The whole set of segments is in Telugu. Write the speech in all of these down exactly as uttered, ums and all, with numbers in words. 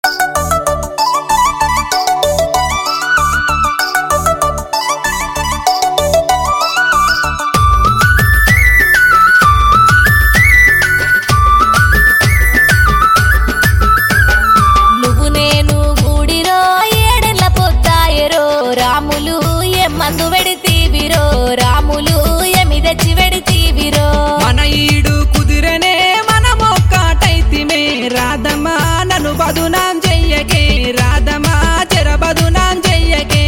బదునాం చెయ్యకే రాధమా చెర బదునాం చెయ్యకే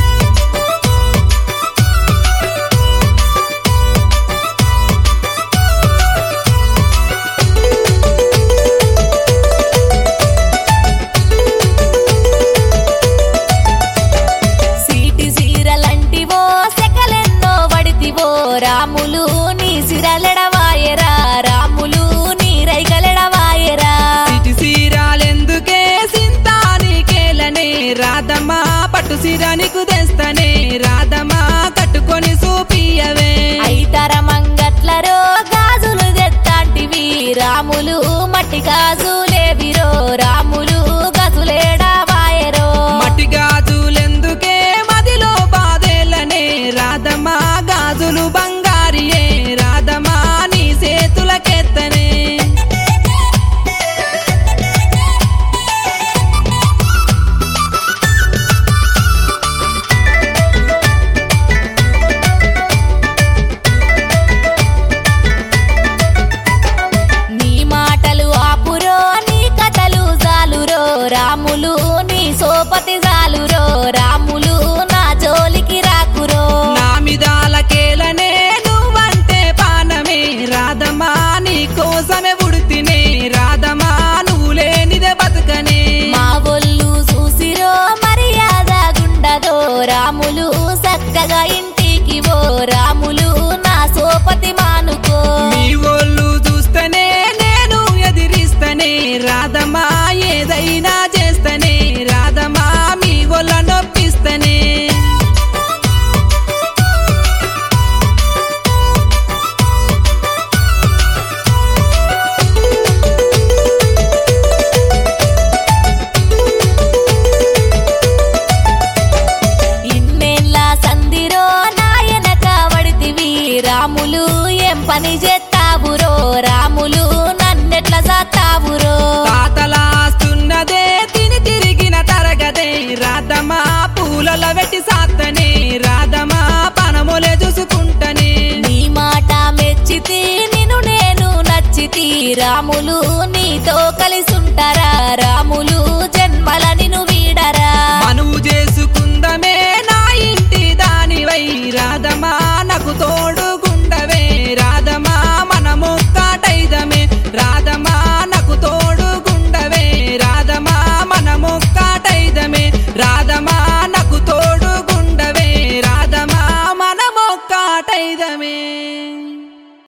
సీటి సీరలంటివో సెకలెన్నో వడితివో రాములు నీ సిరలెడవాయరా రాములు నీ రైగలెడవాయరా రాధమా పట్టు సిరానికు తెస్తనే రాధమా కట్టుకొని సూపియవే ఐతర మంగట్లరో గాజులు తెత్తాంటివి రాములు మట్టి గాజులేవిరో రాములు గజులేడా వాయరో మట్టి గాజులెందుకే మదిలో బాధేలనే రాధమా గాజులు బంగారియే రాధమా నీ చేతులకెత్తనే రాములు నీ సోపతి జాలురో రాములు నా జోలికి రాకురో నా మిదాలకేలనే నువ్వంటే పానమే రాధమా నీ కోసమే ఉడితినే రాధమా నువ్వు లేనిదే బతుకనే మా ఒళ్ళు చూసిరో మర్యాద గుండదో రాములు చక్కగా ఇంటికి ఓ రాములు నా సోపతి మానుకో మీ ఒళ్ళు చూస్తేనే నేను ఎదిరిస్తనే రాధమా ఏదైనా చేస్తనే రాధమా మీ ఒళ్ళ నొప్పిస్తనే ఇన్నేళ్ళ సందిరో నాయనక వడితివి రాములు ఏం పని చేస్తావురో రాములు నన్నెట్లా సాతావురో తాతలాస్తున్నదే తిని తిరిగిన తరగదే రాధమా పూలల వెట్టి సాత్తనే రాధమా పనములే చూసుకుంటనే నీ మాట మెచ్చితి నిన్ను నేను నచ్చితి రాములు నీతో కలిసుంటారా రాములు